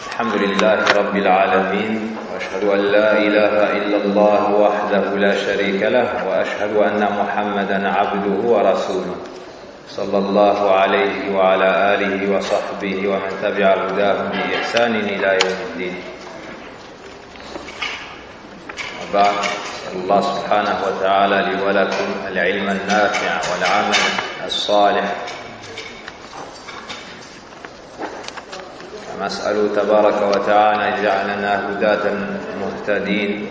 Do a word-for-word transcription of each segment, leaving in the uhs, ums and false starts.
الحمد لله رب العالمين وأشهد أن لا إله إلا الله وحده لا شريك له وأشهد أن محمدا عبده ورسوله صلى الله عليه وعلى آله وصحبه ومن تبع هداهم بإحسان إلى يوم الدين. وبعد، الله سبحانه وتعالى لي ولكم العلم النافع والعمل الصالح. نسأل تبارك وتعالى جعلنا هداة مهتدين.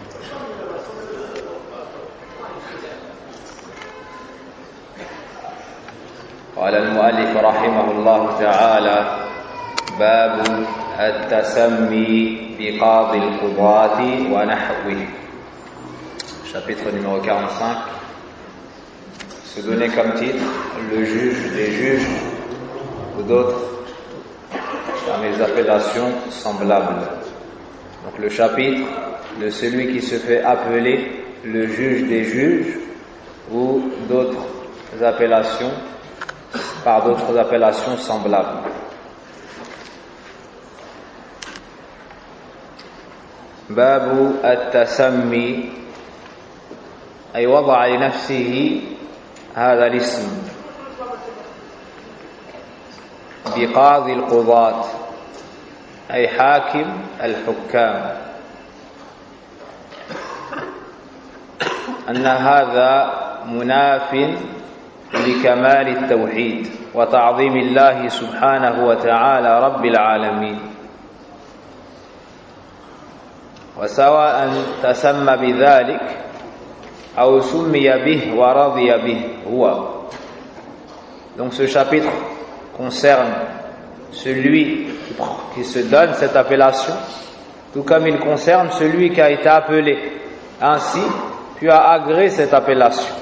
قال المؤلف رحمه الله تعالى: باب التسمي بقاضي القضاة ونحوه. Chapitre numéro quarante-cinq. Se donner comme titre le juge des juges ou d'autres dans les appellations semblables. Donc le chapitre de celui qui se fait appeler le juge des juges ou d'autres appellations par d'autres appellations semblables. باب التسمي أي وضع لنفسه هذا الاسم بقاضي القضاة أي حاكم الحكام، أن هذا مناف لكمال التوحيد وتعظيم الله سبحانه وتعالى رب العالمين، وسواء تسمى بذلك أو سمي به ورضي به هو. Donc ce chapitre concerne celui qui se donne cette appellation, tout comme il concerne celui qui a été appelé ainsi puis a agréé cette appellation.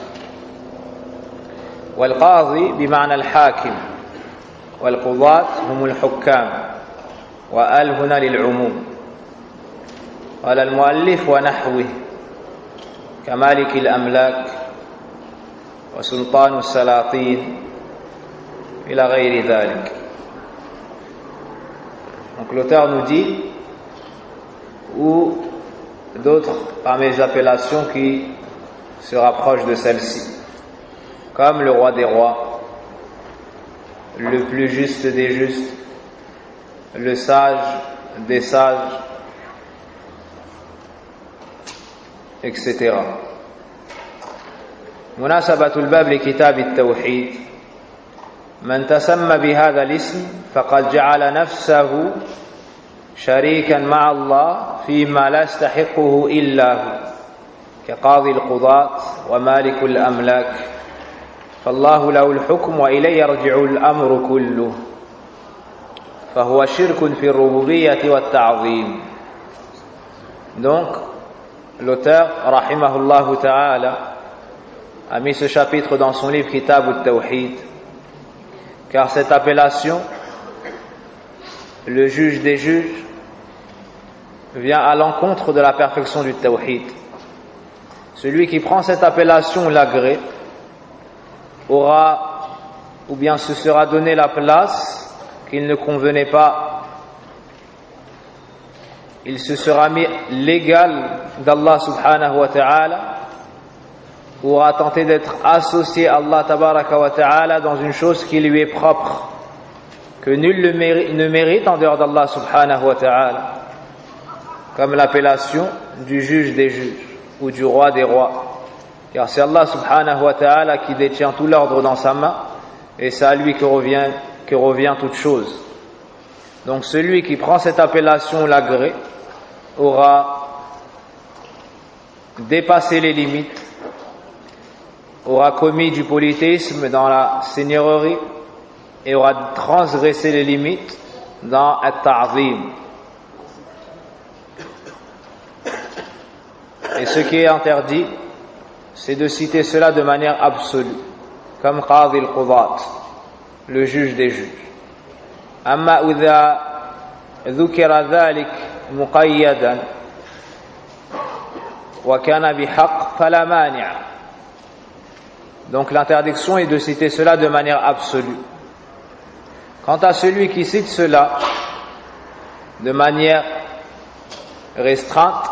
والقاضي بمعنى الحاكم والقضاة هم الحكام، وآل هنا للعموم. قال المؤلف ونحوه كمالك الأملاك وسلطان السلاطين إلى غير ذلك. Donc l'auteur nous dit, ou d'autres parmi les appellations qui se rapprochent de celle-ci, comme le roi des rois, le plus juste des justes, le sage des sages, et cetera. مناسبة الباب لكتاب التوحيد: من تسمى بهذا الاسم فقد جعل نفسه شريكا مع الله فيما لا يستحقه إلا هو، كقاضي القضاة ومالك الأملاك، فالله له الحكم وإليه يرجع الأمر كله، فهو شرك في الربوبية والتعظيم. Donc l'auteur rahimahullah ta'ala a mis ce chapitre dans son livre Kitab al-Tawhid, car cette appellation, le juge des juges, vient à l'encontre de la perfection du Tawhid. Celui qui prend cette appellation l'agrée aura, ou bien se sera donné la place qu'il ne convenait pas. Il se sera mis l'égal d'Allah subhanahu wa ta'ala, ou aura tenté d'être associé à Allah tabaraka wa ta'ala dans une chose qui lui est propre, que nul ne mérite en dehors d'Allah subhanahu wa ta'ala, comme l'appellation du juge des juges ou du roi des rois, car c'est Allah subhanahu wa ta'ala qui détient tout l'ordre dans sa main et c'est à lui que revient, que revient toute chose. Donc celui qui prend cette appellation l'agrée aura dépassé les limites, aura commis du polythéisme dans la seigneurie et aura transgressé les limites dans at-ta'zim. Et ce qui est interdit, c'est de citer cela de manière absolue, comme qadi al-qudat, le juge des juges. Amma idha dhukira dhalik muqayyadan wa kana bihaq fala mani'. Donc l'interdiction est de citer cela de manière absolue. Quant à celui qui cite cela de manière restreinte,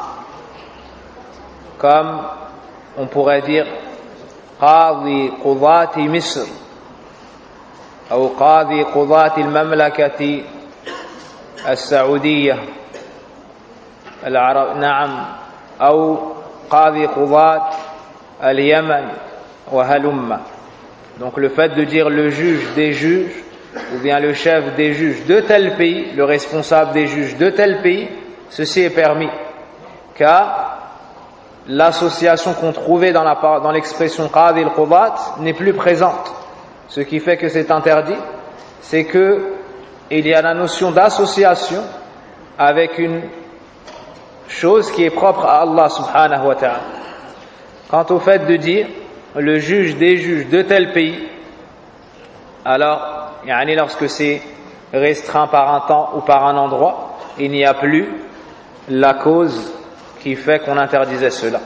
comme on pourrait dire قاضي قضاة مصر أو قاضي قضاة المملكة السعودية العرب نعم أو قاضي قضاة اليمن وهلم. Donc le fait de dire le juge des juges ou bien le chef des juges de tel pays, le responsable des juges de tel pays, ceci est permis, car l'association qu'on trouvait dans, la, dans l'expression qadi al-qudat n'est plus présente. Ce qui fait que c'est interdit, c'est que il y a la notion d'association avec une chose qui est propre à Allah subhanahu wa ta'ala. Quant au fait de dire le juge des juges de tel pays, alors, yani lorsque c'est restreint par un temps ou par un endroit, il n'y a plus la cause qui fait qu'on interdisait cela.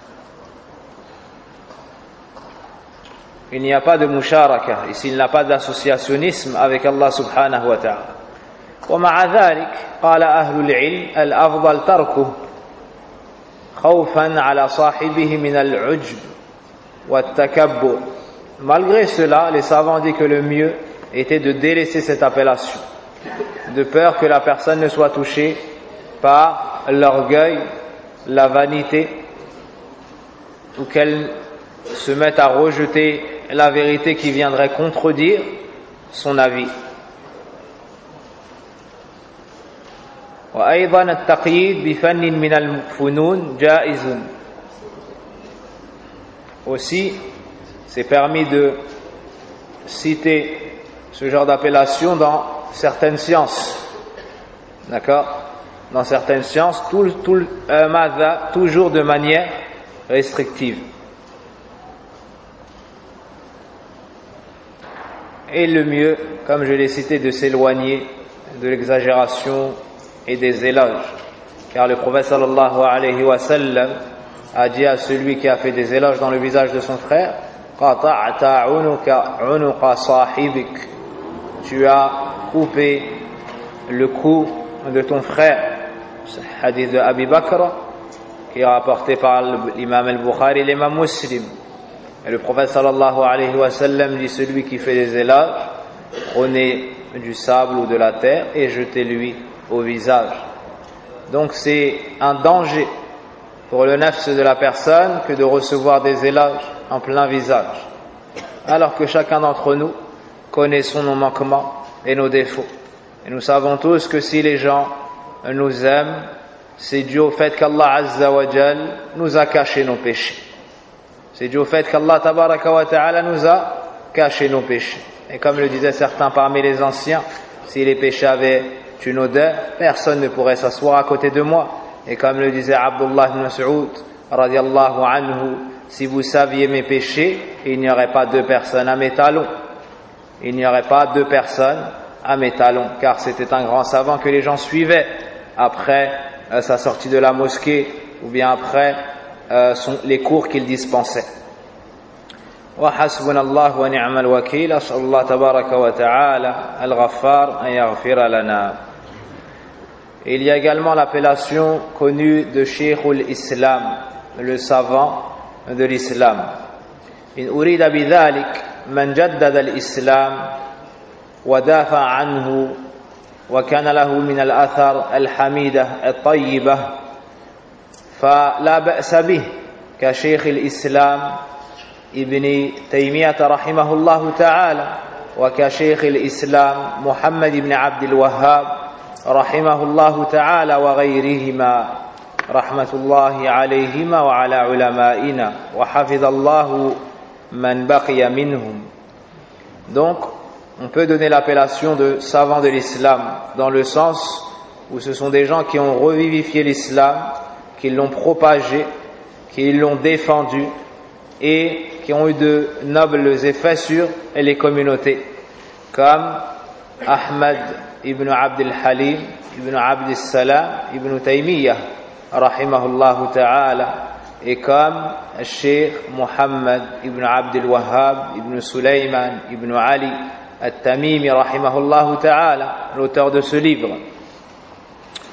Il n'y a pas de musharaka, ici il n'y a pas d'associationnisme avec Allah subhanahu wa ta'ala. ومع ذلك قال أهل العلم الأفضل تركه خوفا على صاحبه من العجب والتكبر. Malgré cela, les savants disent que le mieux était de délaisser cette appellation, de peur que la personne ne soit touchée par l'orgueil, la vanité, ou qu'elle se mette à rejeter la vérité qui viendrait contredire son avis. وأيضا التقييد بفن من الفنون جائز. Aussi, c'est permis de citer ce genre d'appellation dans certaines sciences. D'accord? Dans certaines sciences, tout, tout, euh, madha, toujours de manière restrictive. Et le mieux, comme je l'ai cité, de s'éloigner de l'exagération et des éloges. Car le prophète sallallahu alayhi wa sallam a dit à celui qui a fait des éloges dans le visage de son frère, qata'ta unuka unuqa sahibik. Tu as coupé le cou de ton frère. C'est le hadith de Abi Bakr qui est rapporté par l'imam al-Bukhari et l'imam Muslim. Et le prophète sallallahu alayhi wa sallam dit, celui qui fait des éloges, prenez du sable ou de la terre et jetez-lui au visage. Donc c'est un danger pour le nafs de la personne que de recevoir des éloges en plein visage, alors que chacun d'entre nous connaît son nos manquements et nos défauts. Et nous savons tous que si les gens nous aiment, c'est dû au fait qu'Allah Azza wa Jal nous a caché nos péchés. C'est dû au fait qu'Allah Tabaraka wa Ta'ala nous a caché nos péchés. Et comme le disaient certains parmi les anciens, si les péchés avaient une odeur, personne ne pourrait s'asseoir à côté de moi. Et comme le disait Abdullah ibn Mas'ud radiallahu anhu, si vous saviez mes péchés, il n'y aurait pas deux personnes à mes talons. Il n'y aurait pas deux personnes à mes talons, car c'était un grand savant que les gens suivaient après euh, sa sortie de la mosquée ou bien après euh, son, les cours qu'il dispensait. وحسبنا الله ونعم الوكيل. أسأل الله تبارك وتعالى الغفار أن يغفر لنا. Il y a également l'appellation connue de Cheikh al-Islam, le savant de l'islam. إن أريد بذلك من جدد الإسلام ودافع عنه وكان له من الأثر الحميدة الطيبة فلا بأس به كشيخ الإسلام ابن تيمية رحمه الله تعالى وكشيخ الإسلام محمد بن عبد الوهاب رحمه الله تعالى وغيرهما رحمة الله عليهما وعلى علمائنا وحفظ الله من بقي منهم. Donc, on peut donner l'appellation de savants de l'islam dans le sens où ce sont des gens qui ont revivifié l'islam, qui l'ont propagé, qui l'ont défendu et qui ont eu de nobles effets sur les communautés, comme Ahmad ibn Abd al-Halim, ibn Abd al-Salam, ibn Taymiyyah, rahimahullah ta'ala, et comme Cheikh Muhammad ibn Abd al-Wahhab, ibn Sulayman, ibn Ali, al-Tamimi, rahimahullah ta'ala, l'auteur de ce livre.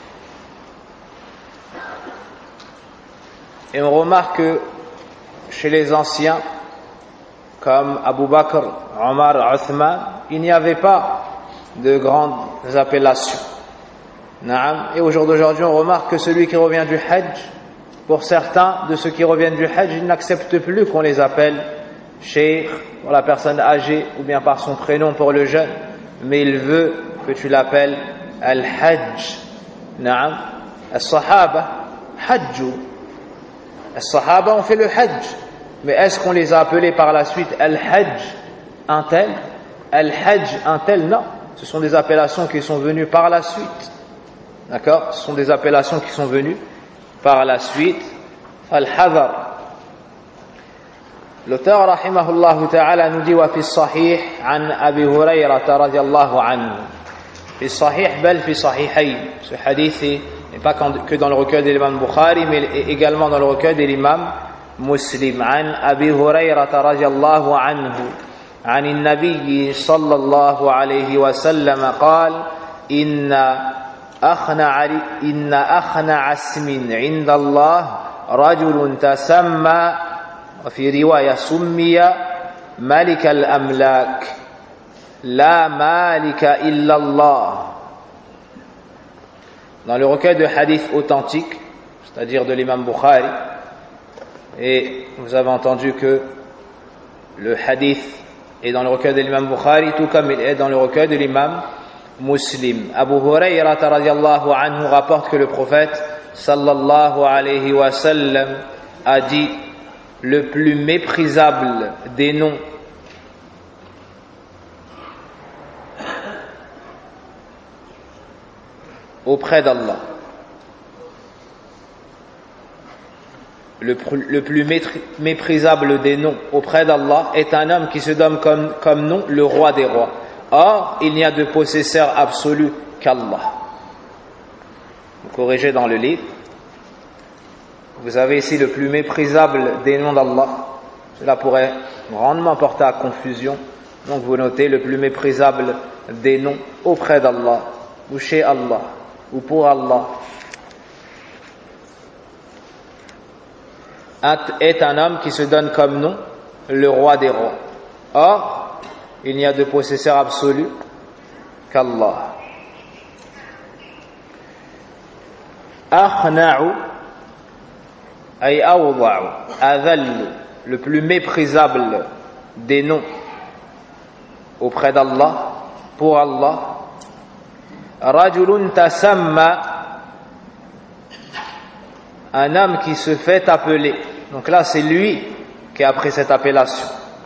Et on remarque que chez les anciens, comme Abu Bakr, Omar, Uthman, il n'y avait pas de grandes appellations. Et au jour d'aujourd'hui, on remarque que celui qui revient du Hajj, pour certains de ceux qui reviennent du Hajj, ils n'acceptent plus qu'on les appelle Cheikh pour la personne âgée ou bien par son prénom pour le jeune, mais il veut que tu l'appelles Al-Hajj. Naam. As-Sahaba, Hajju. As-Sahaba ont fait le Hajj. Mais est-ce qu'on les a appelés par la suite Al-Hajj un tel, Al-Hajj un tel? Non. Ce sont des appellations qui sont venues par la suite. D'accord? Ce sont des appellations qui sont venues par la suite. Al-Hadar. L'auteur, rahimahullah ta'ala, nous dit wa fi sahih an Abi Hurayrah radiyallahu anhu. Fi sahih, bel fi sahihayn. Ce hadith n'est pas que dans le recueil de l'imam Bukhari, mais également dans le recueil de l'imam Muslim. An Abi Hurayrah radiyallahu anhu. عن النبي صلى الله عليه وسلم قال إن أخنع إن أخنع اسم عند الله رجل تسمى وفي رواية سمي ملك الأملاك لا مالك إلا الله. Dans le recueil de hadiths authentiques, c'est-à-dire de l'imam Bukhari, et vous avez entendu que le hadith est dans le recueil de l'imam Bukhari, tout comme il est dans le recueil de l'imam Muslim. Abu Hurayrah radiyallahu anhu rapporte que le prophète sallallahu alayhi wa sallam a dit: le plus méprisable des noms auprès d'Allah, le, le plus méprisable des noms auprès d'Allah est un homme qui se donne comme, comme nom le roi des rois. Or, il n'y a de possesseur absolu qu'Allah. Vous corrigez dans le livre. Vous avez ici le plus méprisable des noms d'Allah. Cela pourrait grandement porter à confusion. Donc vous notez le plus méprisable des noms auprès d'Allah, ou chez Allah, ou pour Allah, est un homme qui se donne comme nom le roi des rois. Or, il n'y a de possesseur absolu qu'Allah. Akhna'u ay awda'u, adhall, le plus méprisable des noms auprès d'Allah, pour Allah. Rajulun tasamma, un homme qui se fait appeler. Donc là, c'est lui qui a pris cette appellation.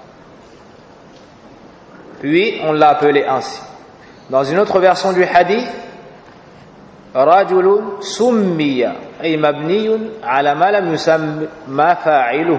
Puis, on l'a appelé ainsi. Dans une autre version du hadith, rajulun summiya ay mabniyun ala ma lam yusamma fa'iluhu.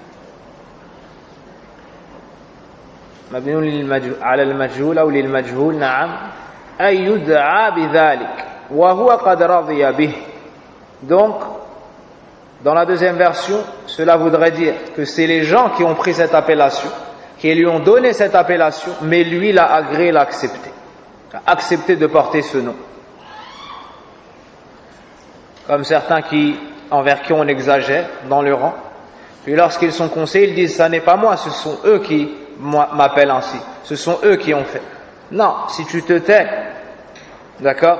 مبني على المجهول أو للمجهول نعم أي يدعى بذلك وهو قد رضي به. Donc dans la deuxième version, cela voudrait dire que c'est les gens qui ont pris cette appellation, qui lui ont donné cette appellation, mais lui l'a agréé, l'a accepté, a accepté de porter ce nom. Comme certains qui, envers qui on exagère dans le rang, puis lorsqu'ils sont conseillés, ils disent: ça n'est pas moi, ce sont eux qui m'appellent ainsi, ce sont eux qui ont fait. Non, si tu te tais, d'accord,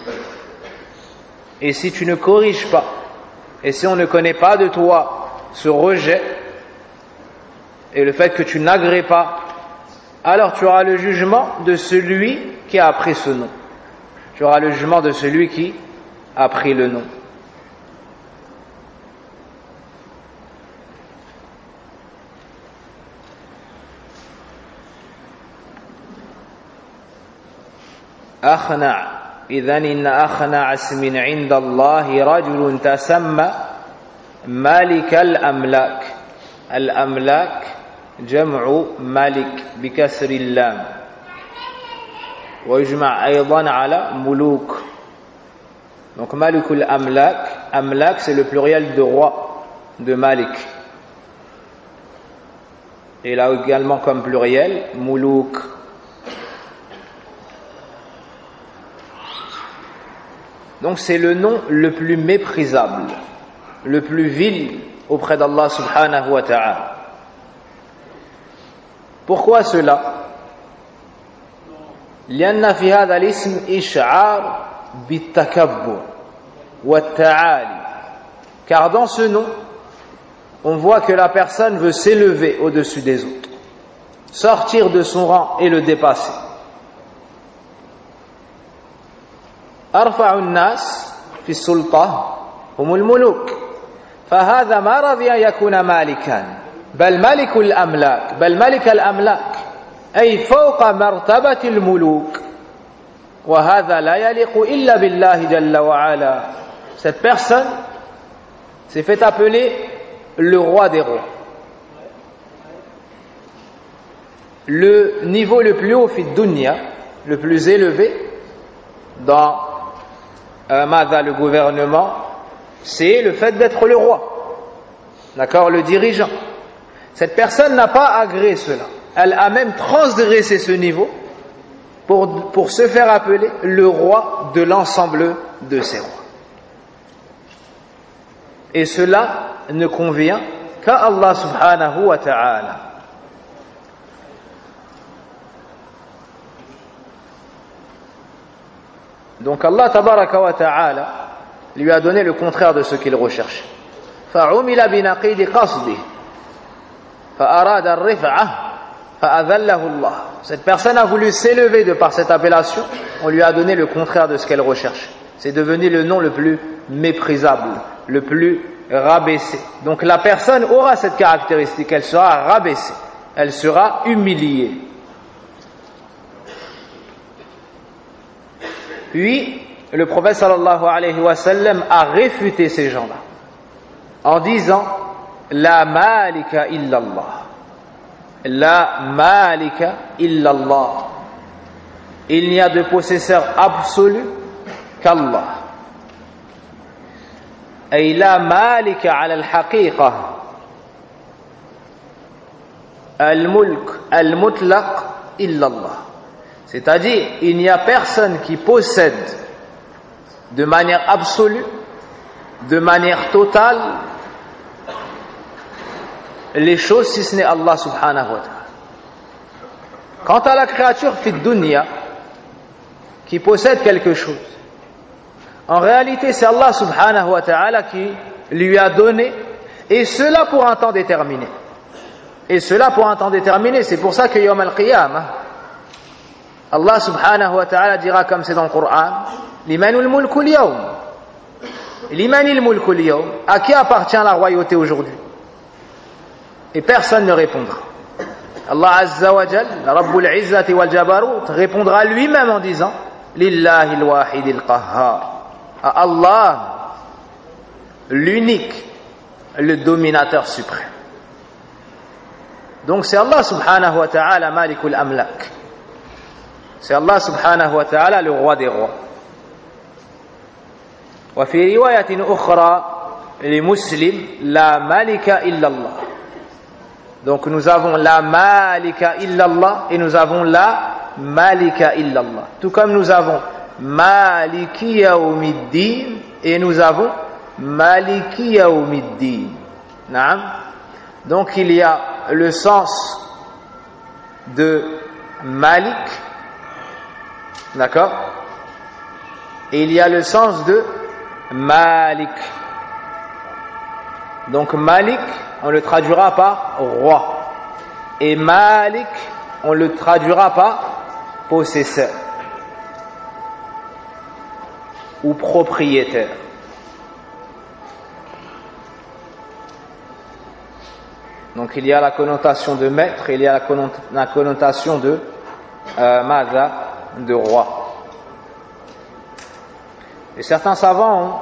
et si tu ne corriges pas, et si on ne connaît pas de toi ce rejet et le fait que tu n'agrées pas, alors tu auras le jugement de celui qui a pris ce nom. Tu auras le jugement de celui qui a pris le nom. أخنع إذن إن أخنع اسم عند الله رجل تسمى مالك الأملاك. الأملاك جمع مالك بكسر اللام ويجمع أيضا على ملوك. Donc مالك الأملاك, أملاك c'est le pluriel de roi, de Malik. Et là également comme pluriel ملوك. Donc c'est le nom le plus méprisable, le plus vil auprès d'Allah subhanahu wa ta'ala. Pourquoi cela? لأن في هذا الاسم إشعار بالتكبر والتعالي. Car dans ce nom, on voit que la personne veut s'élever au-dessus des autres, sortir de son rang et le dépasser. أرفع الناس في السلطة هم الملوك فهذا ما رضي أن يكون مالكا بل ملك الأملاك بل ملك الأملاك أي فوق مرتبة الملوك وهذا لا يليق إلا بالله جل وعلا. Cette personne s'est fait appeler le roi des rois. Le niveau le plus haut fi dunya, le plus élevé dans euh, Mada, le gouvernement, c'est le fait d'être le roi, d'accord, le dirigeant. Cette personne n'a pas agréé cela, elle a même transgressé ce niveau pour, pour se faire appeler le roi de l'ensemble de ses rois. Et cela ne convient qu'à Allah subhanahu wa ta'ala. Donc Allah tabaraka wa ta'ala lui a donné le contraire de ce qu'il recherchait. فَعُمِلَ بِنَقِيدِ قَصْدِهِ فَأَرَادَ الرِّفْعَةَ فَأَذَلَّهُ اللَّهُ. Cette personne a voulu s'élever de par cette appellation, on lui a donné le contraire de ce qu'elle recherchait. C'est devenu le nom le plus méprisable, le plus rabaissé. Donc la personne aura cette caractéristique, elle sera rabaissée, elle sera humiliée. Puis le prophète sallallahu alayhi wa sallam a réfuté ces gens-là en disant la malika illallah, la malika illallah, il n'y a de possesseur absolu qu'Allah. أي لا مالك على الحقيقة الملك المطلق إلا الله. C'est-à-dire, il n'y a personne qui possède de manière absolue, de manière totale, les choses si ce n'est Allah subhanahu wa ta'ala. Quant à la créature fit dunya qui possède quelque chose, en réalité c'est Allah subhanahu wa ta'ala qui lui a donné, et cela pour un temps déterminé. Et cela pour un temps déterminé, c'est pour ça que Yawm al-Qiyamah, Allah subhanahu wa ta'ala dira comme c'est dans le Coran, Limanul mulku al-yawm. Limanil mulku al-yawm. À qui appartient la royauté aujourd'hui? Et personne ne répondra. Allah azza wa jal, Rabbul izzati wal jabarut, répondra lui-même en disant Lillahi al-wahid al-qahhar. À Allah, l'unique, le dominateur suprême. Donc c'est Allah subhanahu wa ta'ala malikul amlak. C'est Allah subhanahu wa ta'ala le roi des rois. وفي رواية أخرى لمسلم لا مالك إلا الله. Donc nous avons la malika illallah et nous avons la malika illallah. Tout comme nous avons maliki yawmiddin et nous avons maliki yawmiddin. Naam. Donc il y a le sens de Malik, d'accord, et il y a le sens de Malik. Donc Malik, on le traduira par roi, et Malik, on le traduira par possesseur ou propriétaire. Donc il y a la connotation de maître, il y a la connotation de euh, Mada, de roi. Et certains savants ont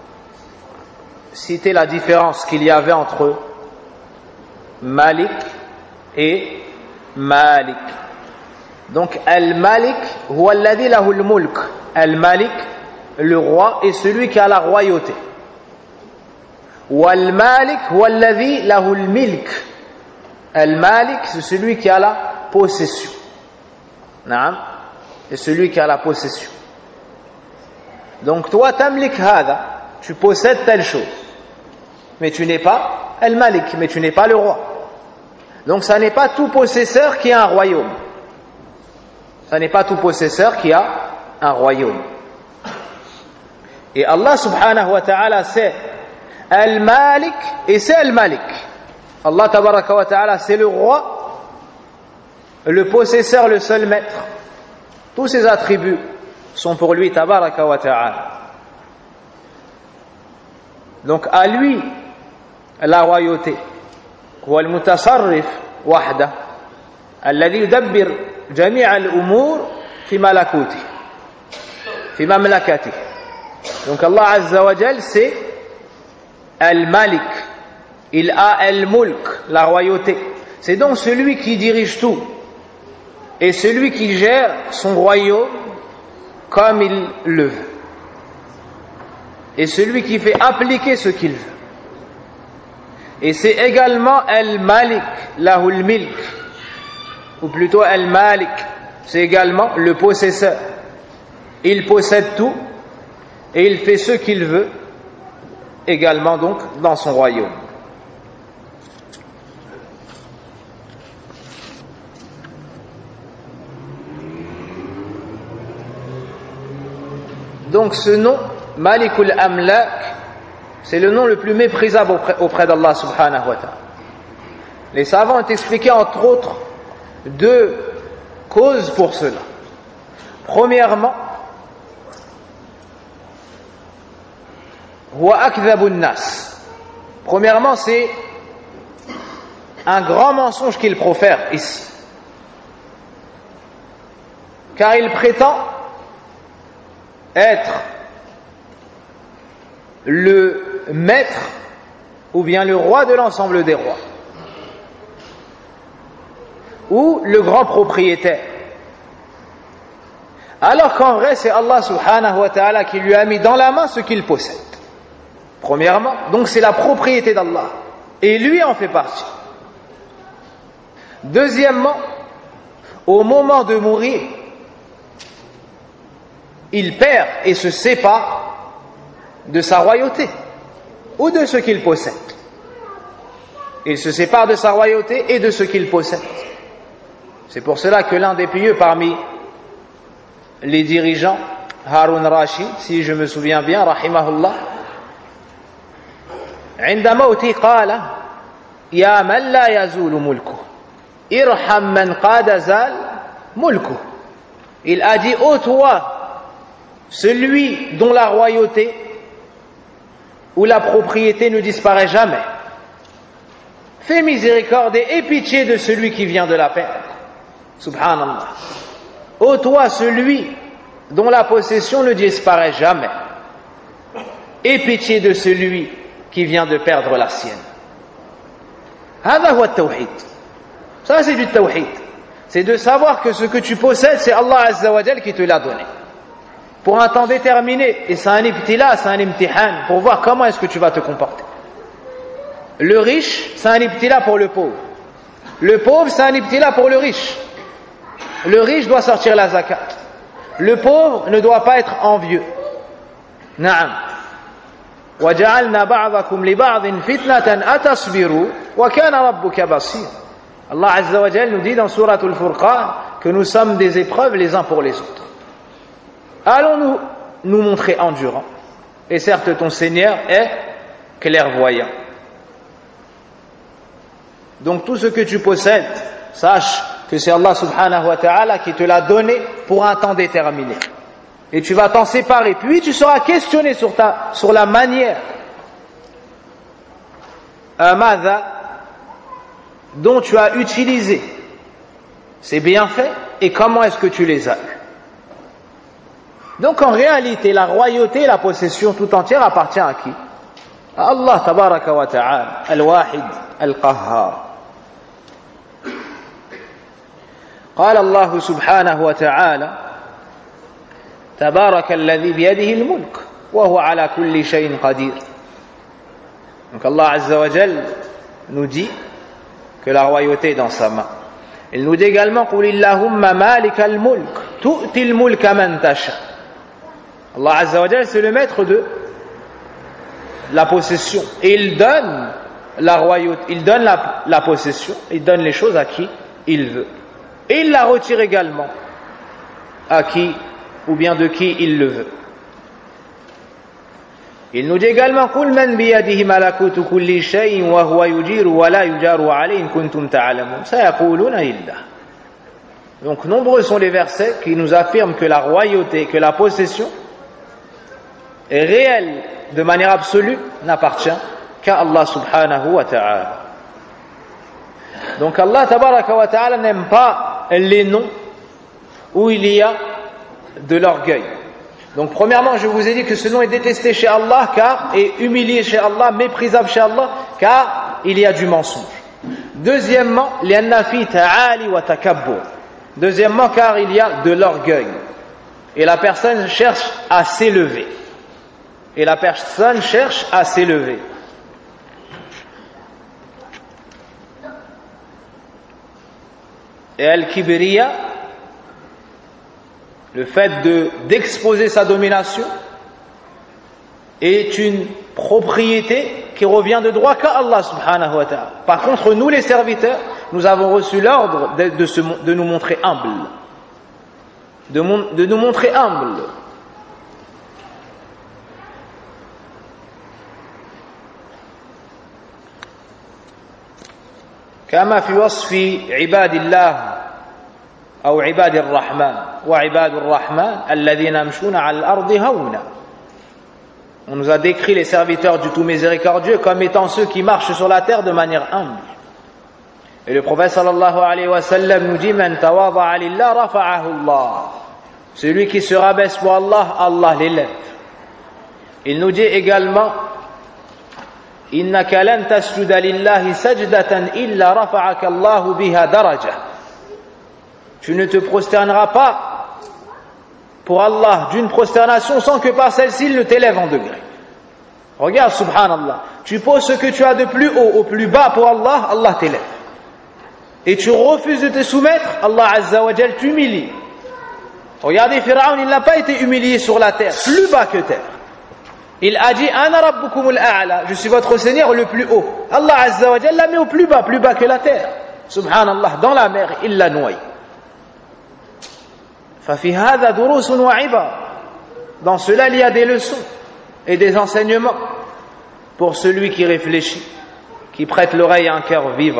cité la différence qu'il y avait entre Malik et Malik. Donc Al-Malik huwa alladhi lahu al-mulk. Al-Malik, le roi, est celui qui a la royauté. Wal-Malik huwa alladhi lahu al-milk. Al-Malik, c'est celui qui a la possession. Naam, c'est celui qui a la possession. Donc toi, tamlik hada, tu possèdes telle chose, mais tu n'es pas Al-Malik, mais tu n'es pas le roi. Donc ça n'est pas tout possesseur qui a un royaume. Ça n'est pas tout possesseur qui a un royaume. Et Allah subhanahu wa ta'ala c'est Al-Malik et c'est Al-Malik. Allah tabaraka wa ta'ala c'est le roi, le possesseur, le seul maître. Tous ses attributs sont pour lui tabaraka wa ta'ala. Donc à lui la royauté. هو المتصرف وحده الذي يدبر جميع الأمور في ملكوته في مملكته. Donc Allah Azza wa Jal c'est Al-Malik, il a Al-Mulk, la royauté. C'est donc celui qui dirige tout et celui qui gère son royaume comme il le veut et celui qui fait appliquer ce qu'il veut. Et c'est également Al-Malik, lahul milk, ou plutôt Al-Malik, c'est également le possesseur. Il possède tout et il fait ce qu'il veut également donc dans son royaume. Donc ce nom, Malikul Amlak, c'est le nom le plus méprisable auprès, auprès d'Allah subhanahu wa ta'ala. Les savants ont expliqué entre autres deux causes pour cela. Premièrement, huwa akdhabun nas. Premièrement, c'est un grand mensonge qu'il profère ici. Car il prétend être le maître ou bien le roi de l'ensemble des rois ou le grand propriétaire, alors qu'en vrai c'est Allah subhanahu wa ta'ala qui lui a mis dans la main ce qu'il possède. Premièrement, donc c'est la propriété d'Allah et lui en fait partie. Deuxièmement, au moment de mourir, il perd et se sépare de sa royauté ou de ce qu'il possède. Il se sépare de sa royauté et de ce qu'il possède. C'est pour cela que l'un des pieux parmi les dirigeants, Harun Rashid, si je me souviens bien, rahimahullah, عند موته قال يا من لا يزول ملكه ارحم من قد زال ملكه. Il a dit: ô toi, celui dont la royauté où la propriété ne disparaît jamais, fais miséricorde et aie pitié de celui qui vient de la perdre. Subhanallah. Ô toi, celui dont la possession ne disparaît jamais, aie pitié de celui qui vient de perdre la sienne. هذا هو التوحيد. Ça c'est du tawhid. C'est de savoir que ce que tu possèdes, c'est Allah Azza wa Jal qui te l'a donné pour un temps déterminé, et c'est un ibtila, c'est un imtihan, pour voir comment est-ce que tu vas te comporter. Le riche, c'est un ibtila pour le pauvre. Le pauvre, c'est un ibtila pour le riche. Le riche doit sortir la zakat. Le pauvre ne doit pas être envieux. Naam. وَجَعَلْنَا بَعْضَكُمْ لِبَعْضٍ فِتْنَةً أَتَصْبِرُوا وَكَانَ رَبُّكَ بَصِيرًا. Allah Azza wa Jal nous dit dans Surat Al-Furqan que nous sommes des épreuves les uns pour les autres. Allons-nous nous montrer endurants? Et certes, ton Seigneur est clairvoyant. Donc tout ce que tu possèdes, sache que c'est Allah subhanahu wa ta'ala qui te l'a donné pour un temps déterminé. Et tu vas t'en séparer. Puis tu seras questionné sur, ta, sur la manière Amada dont tu as utilisé ces bienfaits et comment est-ce que tu les as eus. Donc en réalité, la royauté et la possession tout entière appartient à qui? À Allah tabaraka wa ta'ala, al-wahid, al-qahhar. قال الله سبحانه وتعالى تبارك الذي بيده الملك وهو على كل شيء قدير. Donc Allah Azza wa Jal nous dit que la royauté est dans sa main. Il nous dit également قل اللهم مالك الملك تؤتي الملك من تشاء. Allah Azza wa Jal c'est le maître de la possession et il donne la royauté, il donne la, la possession, il donne les choses à qui il veut. Et il la retire également à qui ou bien de qui il le veut. Il nous dit également قُلْ مَنْ بِيَدِهِ مَلَكُوتُ كُلِّ شَيْءٍ وَهُوَ يُجِيرُ وَلَا يُجَارُ عَلَيْهِ إِن كُنتُمْ تَعْلَمُونَ سَيَقُولُونَ لِلَّهِ. Donc nombreux sont les versets qui nous affirment que la royauté, que la possession est réelle de manière absolue, n'appartient qu'à Allah subhanahu wa ta'ala. Donc Allah tabaraka wa ta'ala n'aime pas les noms où il y a de l'orgueil. Donc premièrement, je vous ai dit que ce nom est détesté chez Allah car est humilié chez Allah, méprisable chez Allah car il y a du mensonge. Deuxièmement, li'anna fi ta'ali wa takabbur. Deuxièmement, car il y a de l'orgueil et la personne cherche à s'élever. Et la personne cherche à s'élever. Et al-kibriya, le fait de, d'exposer sa domination, est une propriété qui revient de droit qu'à Allah subhanahu wa ta'ala. Par contre, nous les serviteurs, nous avons reçu l'ordre de, de, se, de nous montrer humbles. De, de nous montrer humbles. كما في وصف عباد الله أو عباد الرحمن وعباد الرحمن الذين يمشون على الأرض هونا. On nous a décrit les serviteurs du tout miséricordieux comme étant ceux qui marchent sur la terre de manière humble. Et le prophète sallallahu alayhi wa sallam nous dit Man tawadha'a lillah rafa'ahu Allah. Celui qui se rabaisse pour Allah, Allah l'élève. Il nous dit également Innaka lan tasjuda lillahi sajdatan illa rafa'aka Allahu biha daraja. Tu ne te prosterneras pas pour Allah d'une prosternation sans que par celle-ci il ne t'élève en degré. Regarde, subhanallah, tu poses ce que tu as de plus haut au plus bas pour Allah, Allah t'élève. Et tu refuses de te soumettre, Allah Azza wa Jal t'humilie. Regardez, Pharaon, il n'a pas été humilié sur la terre, plus bas que terre. Il a dit, Ana rabbukumul a'la, je suis votre Seigneur le plus haut. Allah Azza wa Jal l'a mis au plus bas, plus bas que la terre. Subhanallah, dans la mer, il l'a noyé. ففي هذا دروس وعبر. Dans cela, il y a des leçons et des enseignements pour celui qui réfléchit, qui prête l'oreille à un cœur vivant.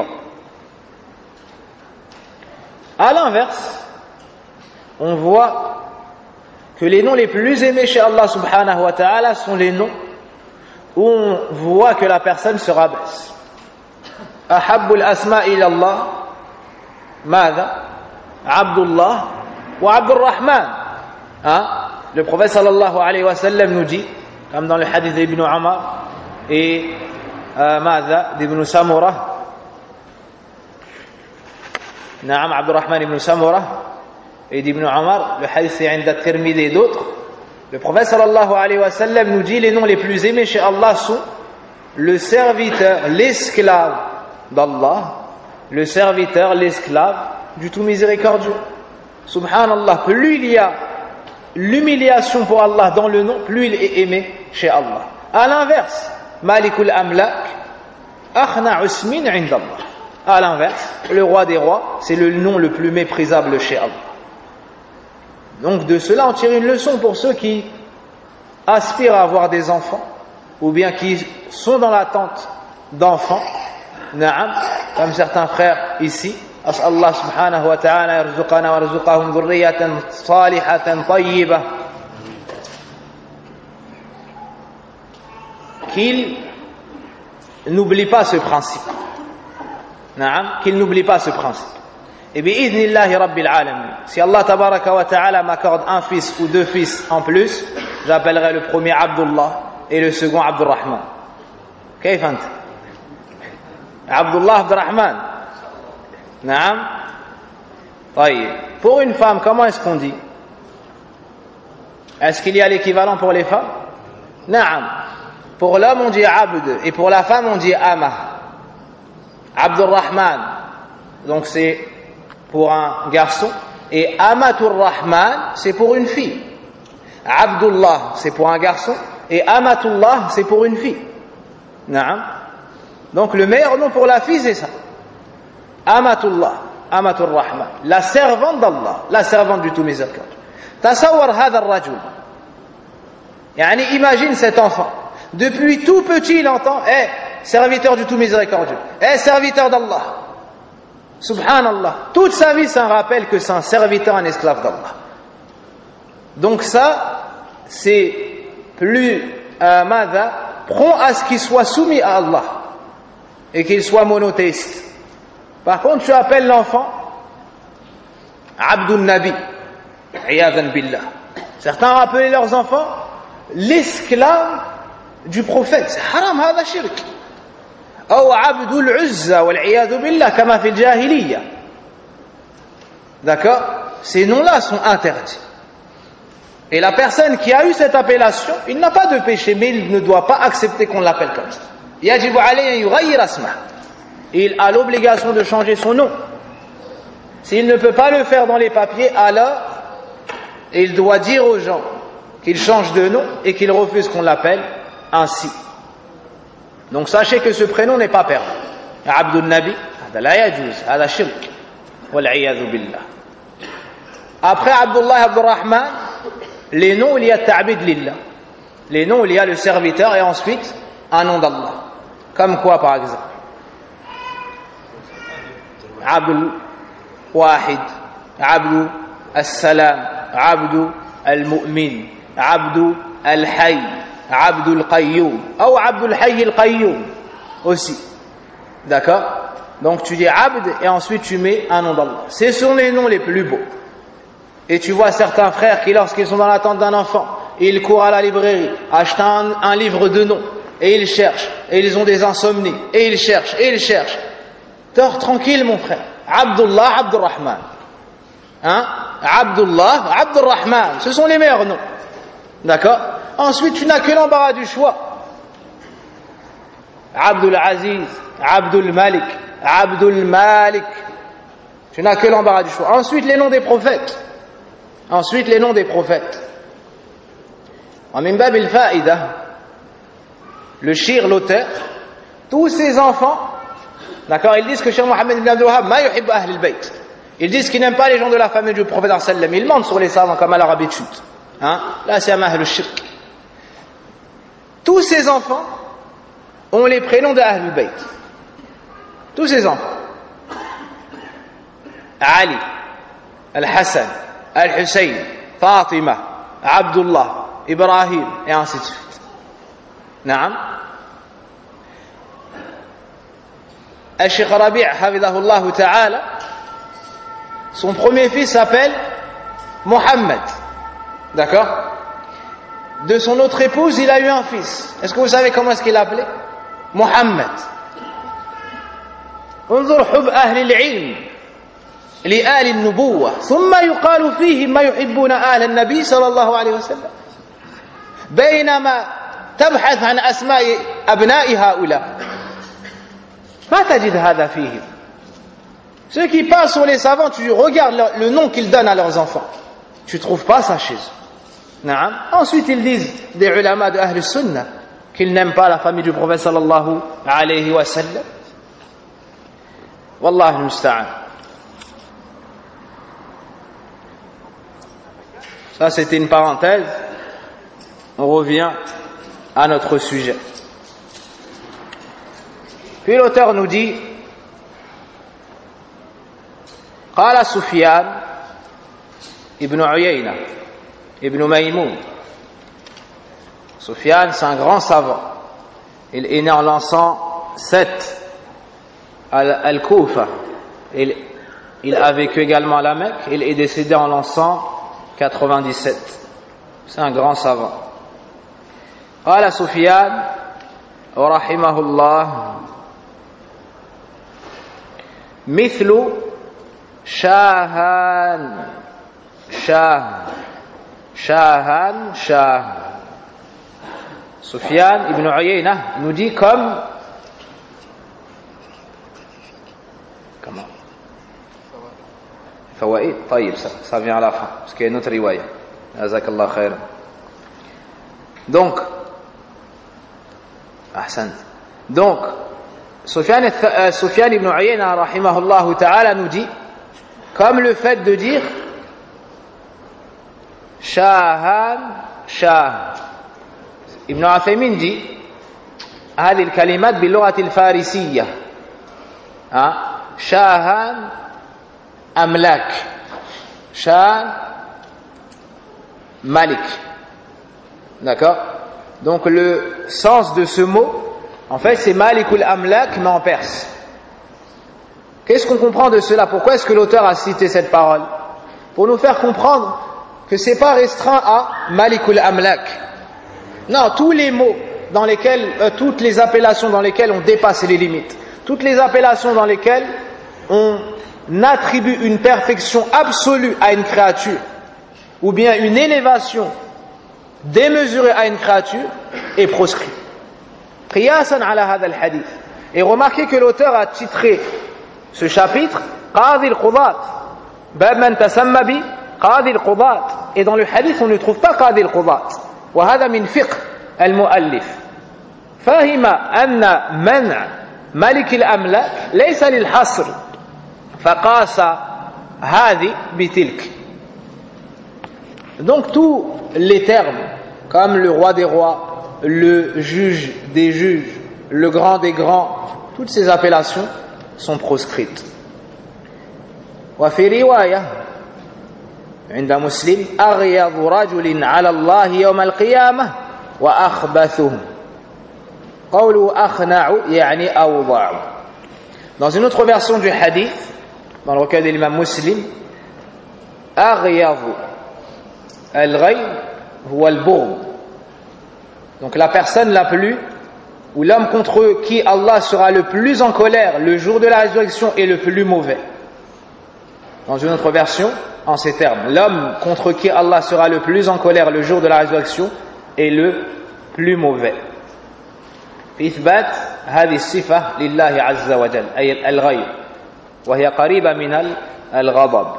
À l'inverse, on voit que les noms les plus aimés chez Allah subhanahu wa ta'ala sont les noms où on voit que la personne se rabaisse. Ahabbul asma ila Allah, Mada, Abdullah wa Abdul Rahman. Hein? Le prophète sallallahu alayhi wa sallam nous dit, comme dans le hadith d'Ibn Umar et euh, Mada d'Ibn Samurah, Naam Abdul Rahman ibn Samurah et d'Ibn Umar, le hadith c'est Inda Tirmidhi et d'autres. Le prophète sallallahu alayhi wa sallam nous dit les noms les plus aimés chez Allah sont le serviteur, l'esclave d'Allah, le serviteur, l'esclave du tout miséricordieux. Subhanallah, plus il y a l'humiliation pour Allah dans le nom, plus il est aimé chez Allah. À l'inverse, Malikul Amlak, Akhna Usmin Indallah. À l'inverse, le roi des rois, c'est le nom le plus méprisable chez Allah. Donc de cela, on tire une leçon pour ceux qui aspirent à avoir des enfants, ou bien qui sont dans l'attente d'enfants, Naam, comme certains frères ici. أسأل الله سبحانه وتعالى يرزقنا ويرزقهم ذرية صالحة طيبة qu'ils n'oublient pas ce principe. Naam, qu'ils n'oublient pas ce principe. Et bi'idhnillahi rabbil alamin. Si Allah tabaraka wa ta'ala m'accorde un fils ou deux fils en plus, j'appellerai le premier Abdullah et le second Abdurrahman. كيف أنت؟ Abdullah Abdurrahman. Naam. طيب. Pour une femme, comment est-ce qu'on dit? Est-ce qu'il y a l'équivalent pour les femmes? Naam. Pour l'homme on dit Abd et pour la femme on dit Ama. Abdurrahman, donc c'est pour un garçon, et Amatur Rahman c'est pour une fille. Abdullah c'est pour un garçon et Amatullah c'est pour une fille. Naam. Donc le meilleur nom pour la fille, c'est ça. Amatullah, Amatul Rahman, la servante d'Allah, la servante du tout miséricordieux. Tasawwar hadha ar-rajul. Yani imagine cet enfant. Depuis tout petit, il entend, eh, hey, serviteur du tout miséricordieux, eh, hey, serviteur d'Allah. Subhanallah. Toute sa vie, c'est un rappel que c'est un serviteur, un esclave d'Allah. Donc ça, c'est plus euh, mada, prend à ce qu'il soit soumis à Allah et qu'il soit monothéiste. Par contre, tu appelles l'enfant Abdul Nabi, Iyadan Billah. Certains rappellent leurs enfants l'esclave du prophète. C'est haram, hada shirk. Ou Abdul Uzza, wal Iyadu Billah, kama fil jahiliya. D'accord? Ces noms-là sont interdits. Et la personne qui a eu cette appellation, il n'a pas de péché, mais il ne doit pas accepter qu'on l'appelle comme ça. Yajibu alayhi an yughayyir asmah. Il a l'obligation de changer son nom. S'il ne peut pas le faire dans les papiers, alors il doit dire aux gens qu'il change de nom et qu'il refuse qu'on l'appelle ainsi. Donc sachez que ce prénom n'est pas permis. Abdul Nabi, hada la yajuz, hada shirk, wal iyadhu billah. Après Abdullah, Abdul Rahman, les noms, il y a ta'bid lillah. Les noms, il y a le serviteur et ensuite un nom d'Allah. Comme quoi, par exemple? Abdul Wahid, Abdul As-Salam, Abdul Al-Mu'min, Abdul Al-Hayy, Abdul Qayyum, ou Abdul Hayy Al-Qayyum aussi. D'accord? Donc tu dis Abd et ensuite tu mets un nom d'Allah. Ce sont les noms les plus beaux. Et tu vois certains frères qui, lorsqu'ils sont dans l'attente d'un enfant, ils courent à la librairie, achètent un, un livre de noms, et ils cherchent, et ils ont des insomnies, et ils cherchent, et ils cherchent. Dors tranquille, mon frère. Abdullah, Abdurrahman. Hein? Abdullah, Abdurrahman. Ce sont les meilleurs noms. D'accord? Ensuite, tu n'as que l'embarras du choix. Abdul Aziz, Abdul Malik, Abdul Malik. Tu n'as que l'embarras du choix. Ensuite, les noms des prophètes. Ensuite, les noms des prophètes. En min bab al-fa'ida, le shir, l'auteur, tous ses enfants, d'accord, ils disent que Cheikh Mohammed ibn Abdul Wahhab ma yuhibbu ahl al-bayt. Ils disent qu'ils n'aiment pas les gens de la famille du prophète sallallahu alayhi wa sallam. Ils mentent sur les savants comme à l'Arabie de chute. Hein? Là, c'est ahl al-shirk. Tous ces enfants ont les prénoms de ahl al-bayt. Tous ces enfants. Ali, Al-Hassan, Al-Hussein, Fatima, Abdullah, Ibrahim, et ainsi de suite. Naam. Al-Sheikh Rabi' hafidahullah ta'ala, son premier fils s'appelle Mohammed. D'accord? De son autre épouse, il a eu un fils. Est-ce que vous savez comment est-ce qu'il l'appelait? Mohammed. انظر حب أهل العلم لآل النبوة ثم يقال فيهم ما يحبون آل النبي صلى الله عليه وسلم بينما تبحث عن أسماء أبناء هؤلاء ما تجد هذا فيهم. Ceux qui passent sur les savants, tu regardes le nom qu'ils donnent à leurs enfants, tu ne trouves pas ça chez eux. Naam. Ensuite ils disent des ulama de Ahl Sunnah qu'ils n'aiment pas la famille du prophète sallallahu alayhi wa sallam. Wallah al-musta'an. Ça c'était une parenthèse. On revient à notre sujet. Puis l'auteur nous dit قال سفيان ابن عيينة ابن ميمون. Sufyan, c'est un grand savant. Il est né en l'an cent sept à Al-Koufa. Il, il a vécu également à la Mecque. Il est décédé en l'an cent quatre-vingt-dix-sept. C'est un grand savant. قال سفيان ورحمه الله مثل شاهان شاه شاهان شاه. Sufyan ibn Uyayna nous dit comme comment Fawaid. طيب, ça, ça vient à la fin parce qu'il y a une autre riwaya. Jazakallah khairan. Donc Ahsan. Donc Sufyan, euh, Sufyan ibn Uyayna rahimahullah ta'ala nous dit, comme le fait de dire Shahan, Shah. Ibn Uthaymin dit هذه الكلمات باللغة الفارسية شاهان أملاك شاه Malik. D'accord? Donc le sens de ce mot, en fait, c'est Malikul Amlak, mais en perse. Qu'est-ce qu'on comprend de cela? Pourquoi est-ce que l'auteur a cité cette parole? Pour nous faire comprendre que c'est pas restreint à Malikul Amlak. Non, tous les mots dans lesquels, euh, toutes les appellations dans lesquelles on dépasse les limites, toutes les appellations dans lesquelles on attribue une perfection absolue à une créature, ou bien une élévation démesurée à une créature, est proscrit. Qiyasan ala hadha al-hadith. Et remarquez que l'auteur a titré ce chapitre Qadi al-Qudat, bab man tasamma bi Qadi al-Qudat. Et dans le hadith on ne trouve pas Qadi al-Qudat. Wa hadha min fiqh al-muallif. Fahima anna man' malik al-amlak laysa lil-hasr. Faqasa hadhi bitilk. Donc tous les termes, comme le roi des rois, le juge des juges, le grand des grands, toutes ces appellations sont proscrites. وفي رواية عند مسلم أغيظ رجل على الله يوم القيامة وأخبثهم قوله أخنع يعني أوضع. Dans une autre version du hadith, dans le recueil de l'imam Muslim, أغيظ الغيظ هو البغض. Donc la personne la plus, ou l'homme contre qui Allah sera le plus en colère le jour de la résurrection est le plus mauvais. Dans une autre version, en ces termes, l'homme contre qui Allah sera le plus en colère le jour de la résurrection est le plus mauvais. إثبات هذه الصفة لله عز وجل أي الغيظ وهي قريبة من الغضب.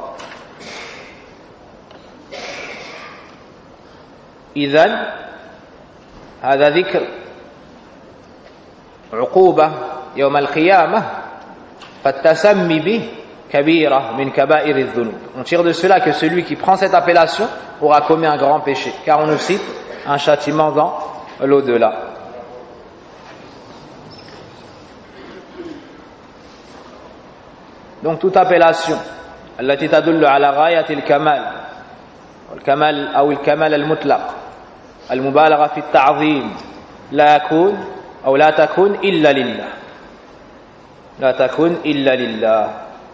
إذن هذا ذكر عقوبة يوم القيامة فالتسمي به كبيرة من كبائر الذنوب. On tire de cela que celui qui prend cette appellation aura commis un grand péché, car on nous cite un châtiment dans l'au-delà. Donc toute appellation التي تدل على غاية الكمال والكمال أو الكمال المطلق المبالغة في التعظيم لا يكون أو لا تكون إلا لله لا تكون إلا لله.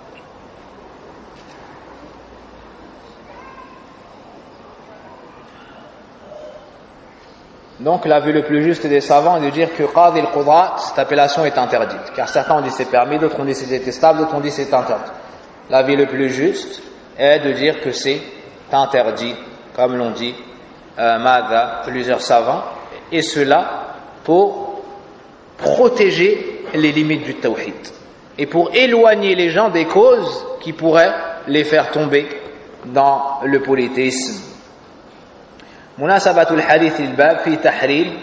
Donc l'avis le plus juste des savants est de dire que Qadi al-Qudat, cette appellation est interdite, car certains ont dit c'est permis, d'autres ont dit c'est détestable, d'autres ont dit c'est interdit. L'avis le plus juste est de dire que c'est interdit, comme l'ont dit euh, Mada, plusieurs savants, et cela pour protéger les limites du tawhid et pour éloigner les gens des causes qui pourraient les faire tomber dans le polythéisme. مناسبة الحديث الباب في تحريم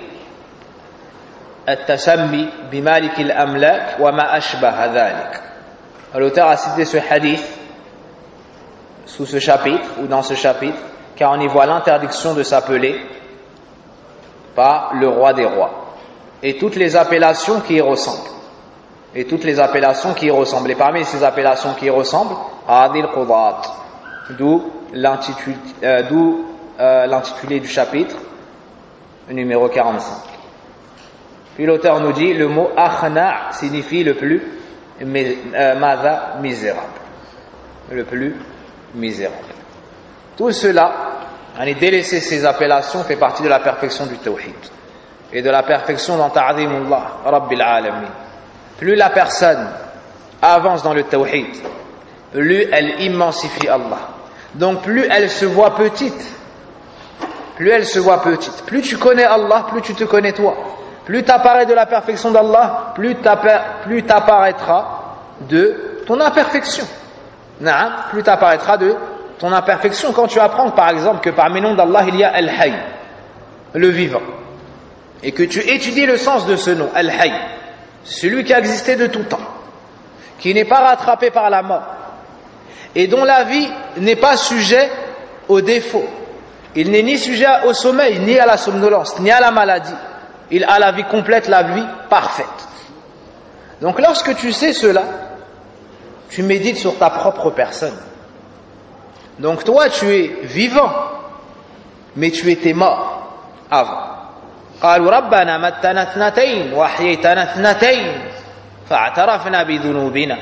التسمي بمالك الأملاك وما أشبه ذلك. L'auteur a cité ce hadith sous ce chapitre ou dans ce chapitre car on y voit l'interdiction de s'appeler par le roi des rois et toutes les appellations qui y ressemblent et toutes les appellations qui y ressemblent et parmi ces appellations qui y ressemblent Adil Qudat, d'où l'intitulé, euh, d'où Euh, l'intitulé du chapitre numéro quarante-cinq. Puis l'auteur nous dit le mot akhna signifie le plus euh, mada, misérable, le plus misérable. Tout cela, aller délaisser ces appellations fait partie de la perfection du tawhid et de la perfection dans ta'zimullah rabbil alamin. Plus la personne avance dans le tawhid, plus elle immensifie Allah. Donc plus elle se voit petite, plus elle se voit petite. Plus tu connais Allah, plus tu te connais toi. Plus tu apparais de la perfection d'Allah, plus tu apparaîtras de ton imperfection. Naam, plus tu apparaîtras de ton imperfection. Quand tu apprends par exemple que parmi les noms d'Allah il y a Al-Hayy, le vivant, et que tu étudies le sens de ce nom, Al-Hayy, celui qui a existé de tout temps, qui n'est pas rattrapé par la mort, et dont la vie n'est pas sujet aux défauts. Il n'est ni sujet au sommeil, ni à la somnolence, ni à la maladie. Il a la vie complète, la vie parfaite. Donc lorsque tu sais cela, tu médites sur ta propre personne. Donc toi, tu es vivant, mais tu étais mort avant. قالوا ربنا متنا اثنتين وأحييتنا اثنتين فاعترفنا بذنوبنا.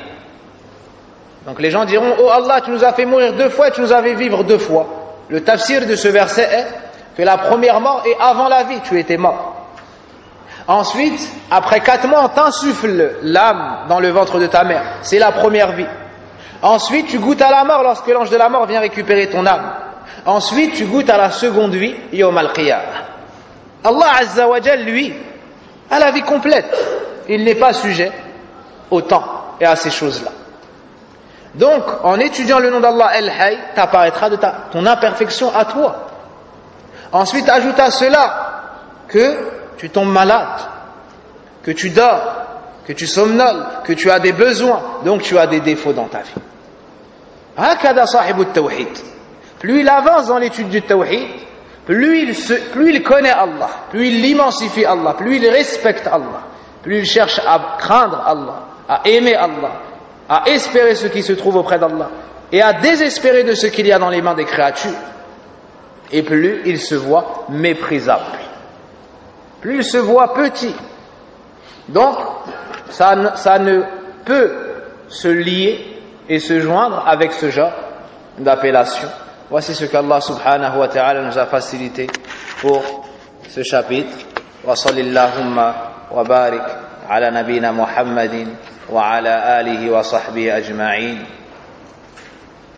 Donc les gens diront: oh Allah, tu nous as fait mourir deux fois et tu nous as fait vivre deux fois. Le tafsir de ce verset est que la première mort est avant la vie, tu étais mort. Ensuite, après quatre mois, on t'insuffle l'âme dans le ventre de ta mère. C'est la première vie. Ensuite, tu goûtes à la mort lorsque l'ange de la mort vient récupérer ton âme. Ensuite, tu goûtes à la seconde vie, Yawm al-Qiyamah. Allah Azza wa Jal, lui, a la vie complète. Il n'est pas sujet au temps et à ces choses-là. Donc, en étudiant le nom d'Allah El-Hay, t'apparaîtra de ta, ton imperfection à toi. Ensuite, ajoute à cela que tu tombes malade, que tu dors, que tu somnoles, que tu as des besoins, donc tu as des défauts dans ta vie. Hakada sahibu tawhid. Plus il avance dans l'étude du tawhid, plus il, se, plus il connaît Allah, plus il immensifie Allah, plus il respecte Allah, plus il cherche à craindre Allah, à aimer Allah, à espérer ce qui se trouve auprès d'Allah et à désespérer de ce qu'il y a dans les mains des créatures, et plus il se voit méprisable, plus il se voit petit. Donc ça ne, ça ne peut se lier et se joindre avec ce genre d'appellation. Voici ce qu'Allah subhanahu wa ta'ala nous a facilité pour ce chapitre. Wa sallillahumma wa barik ala nabina Muhammadin wa ala alihi wa sahbihi ajma'in.